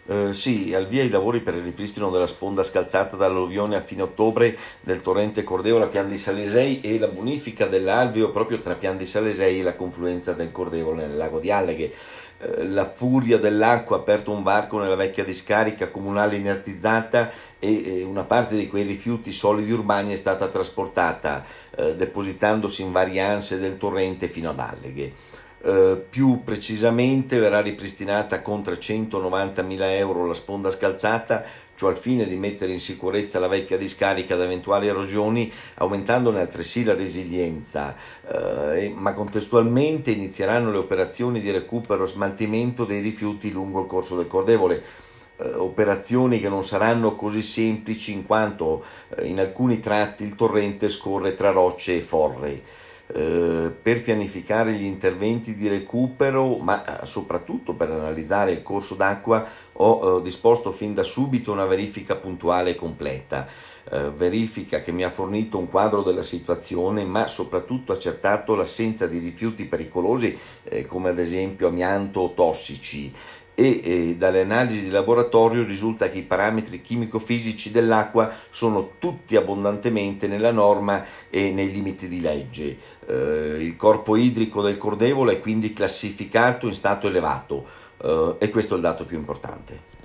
Sì, al via i lavori per il ripristino della sponda scalzata dall'alluvione a fine ottobre del torrente Cordevola a Pian di Salesei e la bonifica dell'alveo proprio tra Pian di Salesei e la confluenza del Cordevola nel lago di Alleghe. La furia dell'acqua ha aperto un varco nella vecchia discarica comunale inertizzata e una parte di quei rifiuti solidi urbani è stata trasportata, depositandosi in varie anse del torrente fino ad Alleghe. Più precisamente verrà ripristinata con 390.000 euro la sponda scalzata, ciò al fine di mettere in sicurezza la vecchia discarica da eventuali erosioni, aumentandone altresì la resilienza, ma contestualmente inizieranno le operazioni di recupero e smaltimento dei rifiuti lungo il corso del Cordevole. Operazioni che non saranno così semplici in quanto in alcuni tratti il torrente scorre tra rocce e forre. Per pianificare gli interventi di recupero, ma soprattutto per analizzare il corso d'acqua, ho disposto fin da subito una verifica puntuale e completa. Verifica che mi ha fornito un quadro della situazione, ma soprattutto accertato l'assenza di rifiuti pericolosi, come ad esempio amianto o tossici. Dalle analisi di laboratorio risulta che i parametri chimico-fisici dell'acqua sono tutti abbondantemente nella norma e nei limiti di legge. Il corpo idrico del Cordevole è quindi classificato in stato elevato, e questo è il dato più importante.